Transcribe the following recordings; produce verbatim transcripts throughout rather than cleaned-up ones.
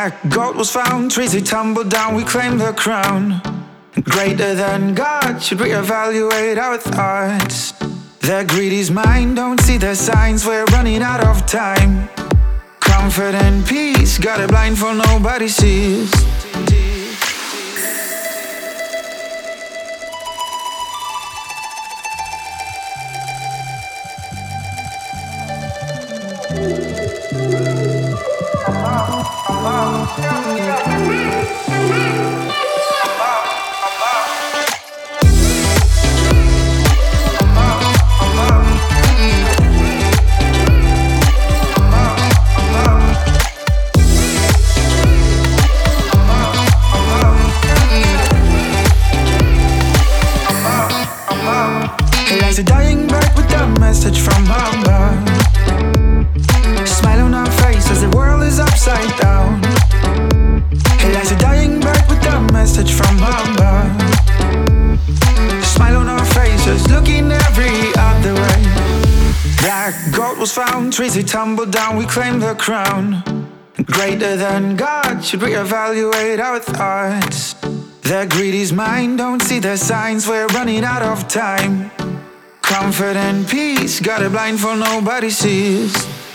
Black gold was found, trees they tumbled down, we claim the crown. Greater than God should reevaluate our thoughts. Their greedy's mind don't see the signs, we're running out of time. Comfort and peace, got it blindfold, nobody sees. Like a dying bird with a message from above. Smile on our face as the world is upside down. Hey, like a dying bird with a message from above. Smile on our faces, looking every other way. Black gold was found, trees they tumbled down, we claim the crown. Greater than God should reevaluate our thoughts. Their greedy's mind don't see the signs, we're running out of time. Comfort and peace, got it blindfold, nobody sees.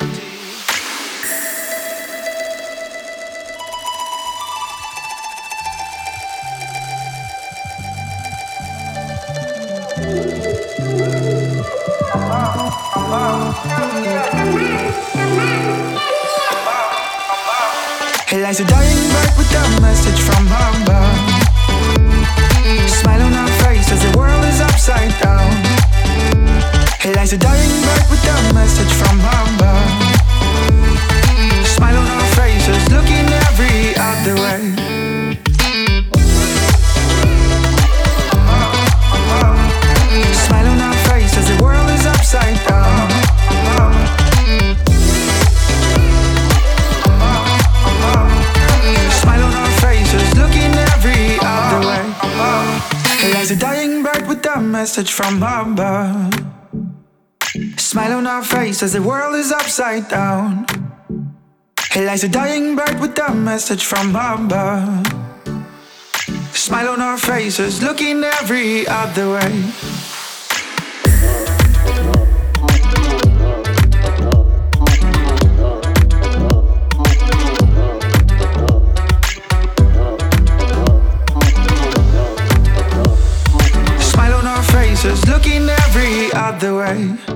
Hey, like a dying bird with a message from above. Smile on our face as the world is upside down. Hey, like a dying bird with a message from above. Smile on our faces, looking every other way. Smile on our faces, the world is upside down. Smile on our faces, looking every other way. Hey, like a dying bird with a message from above. Smile on our face as the world is upside down. Hey, like a dying bird with a message from above. Smile on our faces, looking every other way. Smile on our faces, looking every other way.